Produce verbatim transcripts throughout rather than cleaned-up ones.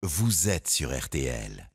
vous êtes sur R T L.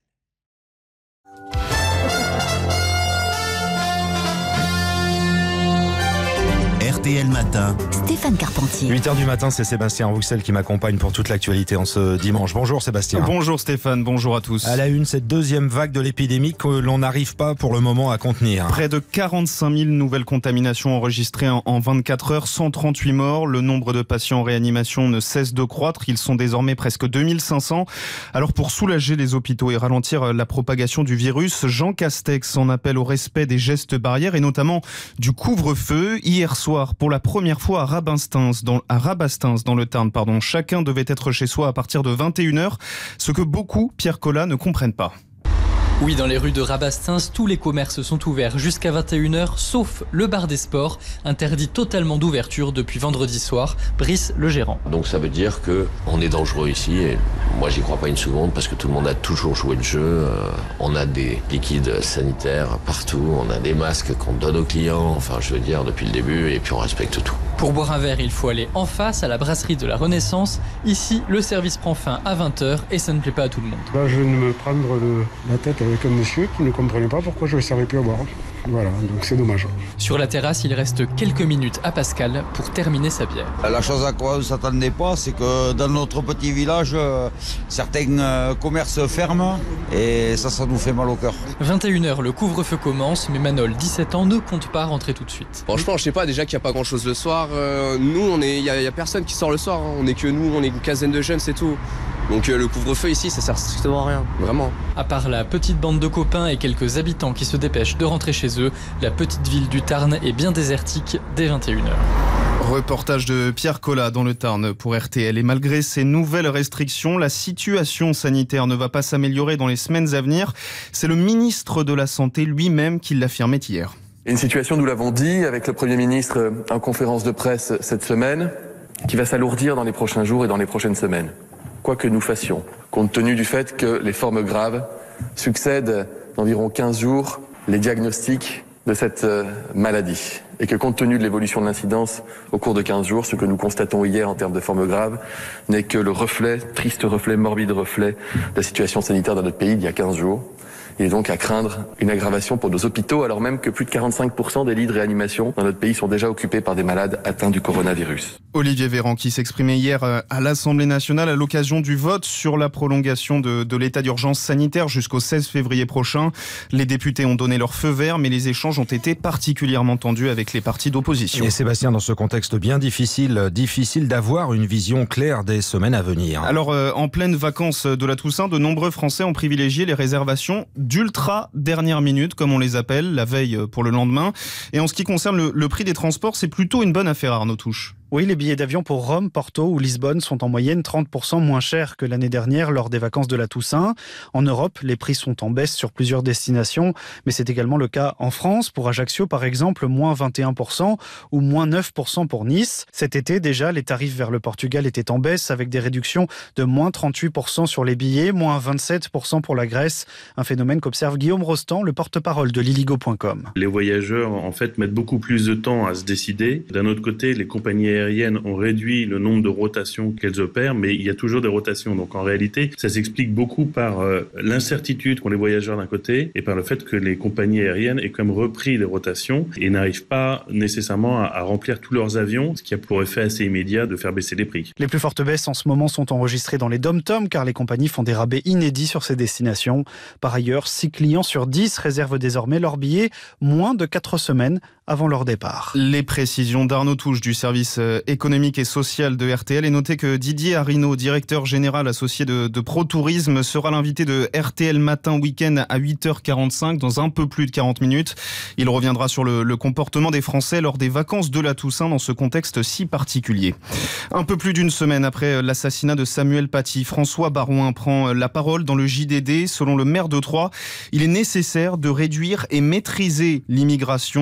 R T L Matin. Stéphane Carpentier. huit heures du matin, c'est Sébastien Roussel qui m'accompagne pour toute l'actualité en ce dimanche. Bonjour Sébastien. Bonjour Stéphane, bonjour à tous. À la une, cette deuxième vague de l'épidémie que l'on n'arrive pas pour le moment à contenir. Près de quarante-cinq mille nouvelles contaminations enregistrées en vingt-quatre heures, cent trente-huit morts. Le nombre de patients en réanimation ne cesse de croître. Ils sont désormais presque deux mille cinq cents. Alors pour soulager les hôpitaux et ralentir la propagation du virus, Jean Castex en appelle au respect des gestes barrières et notamment du couvre-feu. Hier soir, pour la première fois à Rabastens, dans, à Rabastens, dans le Tarn, pardon, chacun devait être chez soi à partir de vingt et une heures, ce que beaucoup, Pierre Collat, ne comprennent pas. Oui, dans les rues de Rabastens, tous les commerces sont ouverts jusqu'à vingt et une heures, sauf le bar des sports, interdit totalement d'ouverture depuis vendredi soir. Brice, le gérant. Donc ça veut dire qu'on est dangereux ici et moi j'y crois pas une seconde parce que tout le monde a toujours joué le jeu. Euh, on a des liquides sanitaires partout, on a des masques qu'on donne aux clients, enfin je veux dire depuis le début et puis on respecte tout. Pour boire un verre, il faut aller en face à la brasserie de la Renaissance. Ici, le service prend fin à vingt heures et ça ne plaît pas à tout le monde. Là, je viens de me prendre le, la tête avec un monsieur qui ne comprenait pas pourquoi je ne servais plus à boire. Voilà, donc c'est dommage. Sur la terrasse, il reste quelques minutes à Pascal pour terminer sa bière. La chose à quoi on ne s'attendait pas, c'est que dans notre petit village, euh, certains euh, commerces ferment et ça, ça nous fait mal au cœur. vingt et une heures, le couvre-feu commence, mais Manol, dix-sept ans, ne compte pas rentrer tout de suite. Franchement, je sais pas, déjà qu'il n'y a pas grand-chose le soir. Euh, nous, on est, il n'y a, a personne qui sort le soir. Hein. On est que nous, on est une quinzaine de jeunes, c'est tout. Donc euh, le couvre-feu ici, ça sert strictement à rien, vraiment. À part la petite bande de copains et quelques habitants qui se dépêchent de rentrer chez eux, la petite ville du Tarn est bien désertique dès vingt et une heures. Reportage de Pierre Collat dans le Tarn pour R T L. Et malgré ces nouvelles restrictions, la situation sanitaire ne va pas s'améliorer dans les semaines à venir. C'est le ministre de la Santé lui-même qui l'affirmait hier. Une situation, nous l'avons dit, avec le Premier ministre en conférence de presse cette semaine, qui va s'alourdir dans les prochains jours et dans les prochaines semaines. Quoi que nous fassions, compte tenu du fait que les formes graves succèdent d'environ quinze jours les diagnostics de cette maladie. Et que compte tenu de l'évolution de l'incidence au cours de quinze jours, ce que nous constatons hier en termes de formes graves n'est que le reflet, triste reflet, morbide reflet de la situation sanitaire dans notre pays d'il y a quinze jours. Il est donc à craindre une aggravation pour nos hôpitaux, alors même que plus de quarante-cinq pour cent des lits de réanimation dans notre pays sont déjà occupés par des malades atteints du coronavirus. Olivier Véran qui s'exprimait hier à l'Assemblée nationale à l'occasion du vote sur la prolongation de, de l'état d'urgence sanitaire jusqu'au seize février prochain. Les députés ont donné leur feu vert, mais les échanges ont été particulièrement tendus avec les partis d'opposition. Et Sébastien, dans ce contexte bien difficile, difficile d'avoir une vision claire des semaines à venir. Alors, euh, en pleine vacances de la Toussaint, de nombreux Français ont privilégié les réservations d'ultra dernière minute, comme on les appelle, la veille pour le lendemain. Et en ce qui concerne le, le prix des transports, c'est plutôt une bonne affaire, Arnaud Touche. Oui, les billets d'avion pour Rome, Porto ou Lisbonne sont en moyenne trente pour cent moins chers que l'année dernière lors des vacances de la Toussaint. En Europe, les prix sont en baisse sur plusieurs destinations, mais c'est également le cas en France. Pour Ajaccio, par exemple, moins vingt et un pour cent ou moins neuf pour cent pour Nice. Cet été, déjà, les tarifs vers le Portugal étaient en baisse avec des réductions de moins trente-huit pour cent sur les billets, moins vingt-sept pour cent pour la Grèce. Un phénomène qu'observe Guillaume Rostand, le porte-parole de Liligo point com. Les voyageurs, en fait, mettent beaucoup plus de temps à se décider. D'un autre côté, les compagnies aériennes ont réduit le nombre de rotations qu'elles opèrent, mais il y a toujours des rotations. Donc en réalité, ça s'explique beaucoup par euh, l'incertitude qu'ont les voyageurs d'un côté et par le fait que les compagnies aériennes aient quand même repris les rotations et n'arrivent pas nécessairement à, à remplir tous leurs avions, ce qui a pour effet assez immédiat de faire baisser les prix. Les plus fortes baisses en ce moment sont enregistrées dans les dom-toms car les compagnies font des rabais inédits sur ces destinations. Par ailleurs, six clients sur dix réservent désormais leurs billets moins de quatre semaines avant leur départ. Les précisions d'Arnaud Touche du service économique et social de R T L. Et notez que Didier Arinaud, directeur général associé de, de Pro Tourisme, sera l'invité de R T L Matin Week-end à huit heures quarante-cinq dans un peu plus de quarante minutes. Il reviendra sur le, le comportement des Français lors des vacances de la Toussaint dans ce contexte si particulier. Un peu plus d'une semaine après l'assassinat de Samuel Paty, François Barouin prend la parole dans le J D D. Selon le maire de Troyes, il est nécessaire de réduire et maîtriser l'immigration. Le lien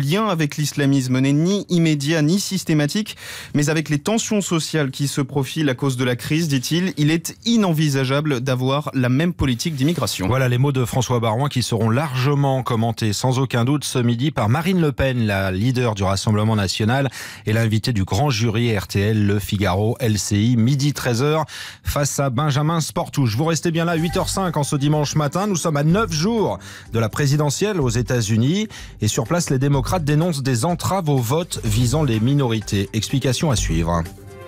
lien avec l'islamisme n'est ni immédiat ni systématique, mais avec les tensions sociales qui se profilent à cause de la crise, dit-il, il est inenvisageable d'avoir la même politique d'immigration. Voilà les mots de François Baroin qui seront largement commentés sans aucun doute ce midi par Marine Le Pen, la leader du Rassemblement national et l'invitée du grand jury R T L, Le Figaro, L C I, midi treize heures face à Benjamin Sportouche. Vous restez bien là, huit heures cinq en ce dimanche matin. Nous sommes à neuf jours de la présidentielle aux États-Unis et sur place, les démocrates dénoncent des entraves au vote visant les minorités. Explication à suivre.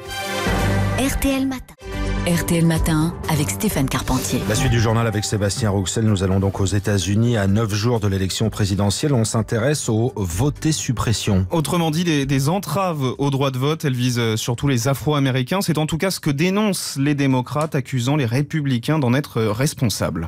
R T L Matin. R T L Matin avec Stéphane Carpentier. La suite du journal avec Sébastien Rouxel. Nous allons donc aux États-Unis à neuf jours de l'élection présidentielle. On s'intéresse au voter suppression. Autrement dit, des, des entraves au droit de vote. Elles visent surtout les Afro-Américains. C'est en tout cas ce que dénoncent les démocrates, accusant les républicains d'en être responsables.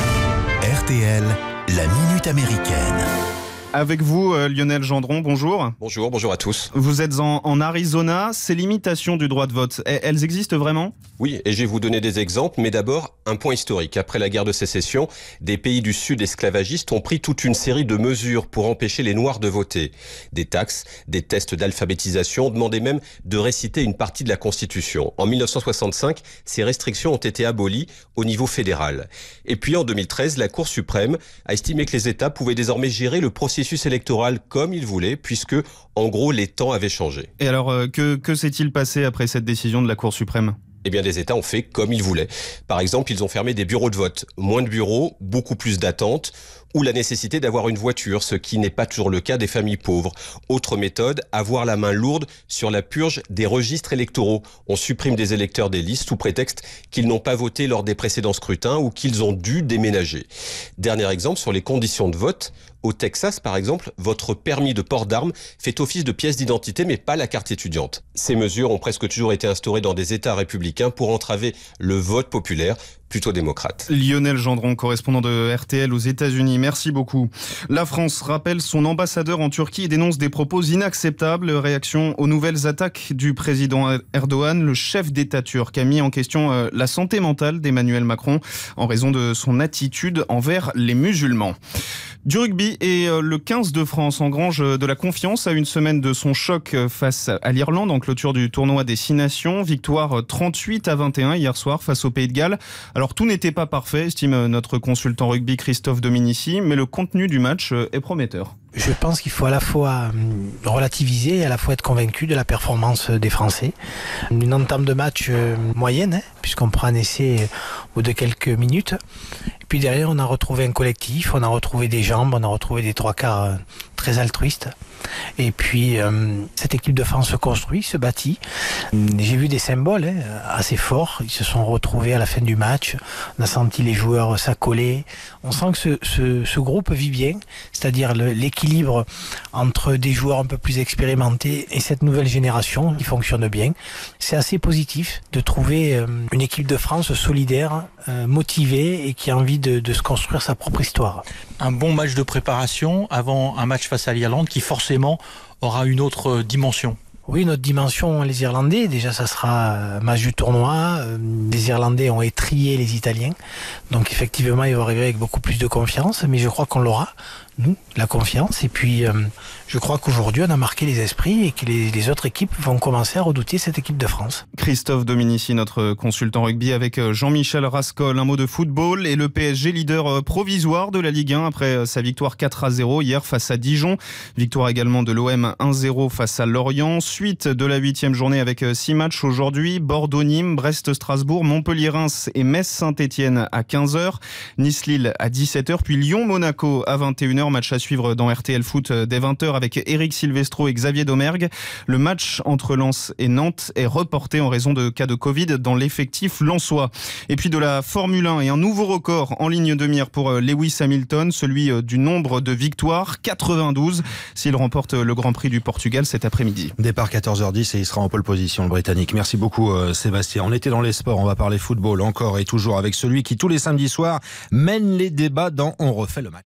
R T L, la minute américaine. Avec vous, euh, Lionel Gendron, bonjour. Bonjour, bonjour à tous. Vous êtes en, en Arizona. Ces limitations du droit de vote, elles existent vraiment ? Oui, et je vais vous donner des exemples, mais d'abord, un point historique. Après la guerre de sécession, des pays du Sud esclavagistes ont pris toute une série de mesures pour empêcher les Noirs de voter. Des taxes, des tests d'alphabétisation, on demandait même de réciter une partie de la Constitution. En mille neuf cent soixante-cinq, ces restrictions ont été abolies au niveau fédéral. Et puis en deux mille treize, la Cour suprême a estimé que les États pouvaient désormais gérer le processus électoral comme ils voulaient, puisque, en gros, les temps avaient changé. Et alors, euh, que, que s'est-il passé après cette décision de la Cour suprême ? Eh bien, des États ont fait comme ils voulaient. Par exemple, ils ont fermé des bureaux de vote. Moins de bureaux, beaucoup plus d'attentes, ou la nécessité d'avoir une voiture, ce qui n'est pas toujours le cas des familles pauvres. Autre méthode, avoir la main lourde sur la purge des registres électoraux. On supprime des électeurs des listes sous prétexte qu'ils n'ont pas voté lors des précédents scrutins ou qu'ils ont dû déménager. Dernier exemple sur les conditions de vote. Au Texas, par exemple, votre permis de port d'armes fait office de pièce d'identité, mais pas la carte étudiante. Ces mesures ont presque toujours été instaurées dans des États républicains pour entraver le vote populaire, plutôt démocrate. Lionel Gendron, correspondant de R T L aux États-Unis. Merci beaucoup. La France rappelle son ambassadeur en Turquie et dénonce des propos inacceptables. Réaction aux nouvelles attaques du président Erdogan. Le chef d'État turc a mis en question la santé mentale d'Emmanuel Macron en raison de son attitude envers les musulmans. Du rugby et le quinze de France engrange de la confiance à une semaine de son choc face à l'Irlande en clôture du tournoi des Six Nations. Victoire trente-huit à vingt et un hier soir face au Pays de Galles. Alors tout n'était pas parfait, estime notre consultant rugby Christophe Dominici, mais le contenu du match est prometteur. Je pense qu'il faut à la fois relativiser et à la fois être convaincu de la performance des Français. Une entame de match moyenne, hein, puisqu'on prend un essai au bout de quelques minutes. Et puis derrière, on a retrouvé un collectif, on a retrouvé des jambes, on a retrouvé des trois quarts très altruistes. Et puis, euh, cette équipe de France se construit, se bâtit. J'ai vu des symboles hein, assez forts. Ils se sont retrouvés à la fin du match. On a senti les joueurs s'accoler. On sent que ce, ce, ce groupe vit bien, c'est-à-dire le, l'équilibre entre des joueurs un peu plus expérimentés et cette nouvelle génération qui fonctionne bien. C'est assez positif de trouver euh, une équipe de France solidaire, euh, motivée et qui a envie de, de se construire sa propre histoire. Un bon match de préparation avant un match face à l'Irlande qui forcément aura une autre dimension. Oui, notre dimension, les Irlandais, déjà ça sera un match du tournoi. Les Irlandais ont étrié les Italiens. Donc effectivement, ils vont arriver avec beaucoup plus de confiance. Mais je crois qu'on l'aura, nous, la confiance. Et puis, euh, je crois qu'aujourd'hui, on a marqué les esprits et que les, les autres équipes vont commencer à redouter cette équipe de France. Christophe Dominici, notre consultant rugby, avec Jean-Michel Rascol. Un mot de football et le P S G, leader provisoire de la Ligue un après sa victoire quatre à zéro hier face à Dijon. Victoire également de l'O M un zéro face à Lorient. Suite de la huitième journée avec six matchs aujourd'hui. Bordeaux-Nîmes, Brest-Strasbourg, Montpellier-Reims et Metz-Saint-Etienne à quinze heures. Nice-Lille à dix-sept heures. Puis Lyon-Monaco à vingt et une heures. Match à suivre dans R T L Foot dès vingt heures avec Eric Silvestro et Xavier Domergue. Le match entre Lens et Nantes est reporté en raison de cas de Covid dans l'effectif lensois. Et puis de la Formule un et un nouveau record en ligne de mire pour Lewis Hamilton, celui du nombre de victoires, quatre-vingt-douze, s'il remporte le Grand Prix du Portugal cet après-midi. Départ quatorze heures dix et il sera en pole position, le Britannique. Merci beaucoup euh, Sébastien. On était dans les sports, on va parler football encore et toujours avec celui qui tous les samedis soirs mène les débats dans On refait le match.